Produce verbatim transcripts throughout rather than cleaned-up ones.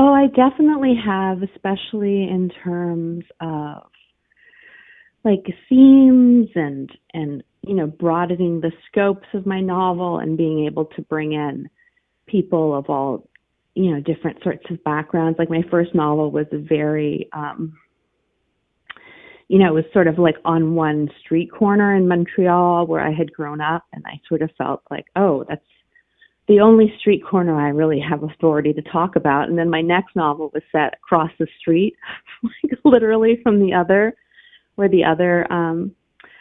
Oh, I definitely have, especially in terms of like themes and and you know broadening the scopes of my novel and being able to bring in people of all you know different sorts of backgrounds. Like my first novel was a very um you know, it was sort of like on one street corner in Montreal where I had grown up, and I sort of felt like, oh, that's the only street corner I really have authority to talk about. And then my next novel was set across the street, like literally from the other, where the other um,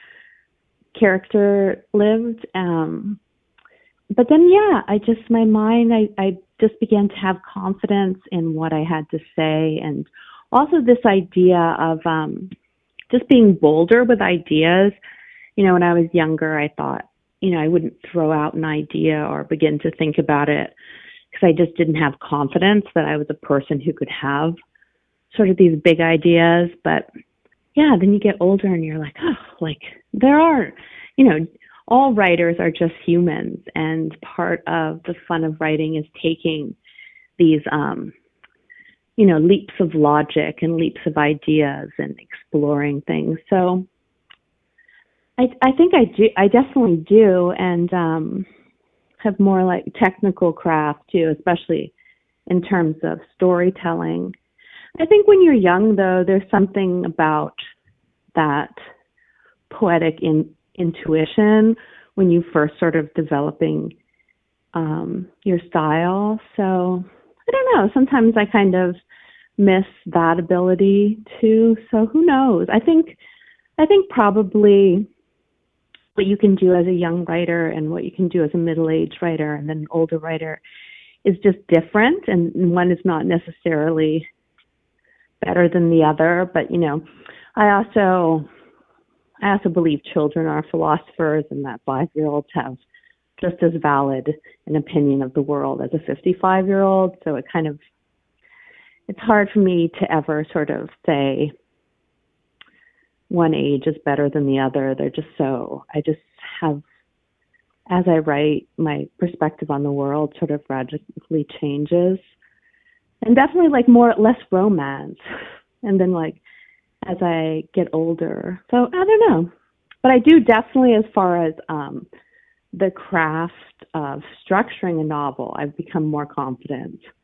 character lived. Um, but then, yeah, I just, my mind, I, I just began to have confidence in what I had to say. And also this idea of um, just being bolder with ideas. You know, when I was younger, I thought, you know, I wouldn't throw out an idea or begin to think about it because I just didn't have confidence that I was a person who could have sort of these big ideas. But yeah, then you get older and you're like, oh, like there are, you know, all writers are just humans. And part of the fun of writing is taking these, um, you know, leaps of logic and leaps of ideas and exploring things. So I, I think I do. I definitely do, and um, have more like technical craft too, especially in terms of storytelling. I think when you're young, though, there's something about that poetic in, intuition when you first sort of developing um, your style. So I don't know. Sometimes I kind of miss that ability too. So who knows? I think I think probably what you can do as a young writer and what you can do as a middle-aged writer and then an older writer is just different, and one is not necessarily better than the other. But you know, I also I also believe children are philosophers and that five-year-olds have just as valid an opinion of the world as a fifty-five-year-old. So it kind of it's hard for me to ever sort of say one age is better than the other. They're just so, I just have, as I write, my perspective on the world sort of radically changes. And definitely like more, less romance. And then like, as I get older. So I don't know. But I do definitely, as far as um, the craft of structuring a novel, I've become more confident.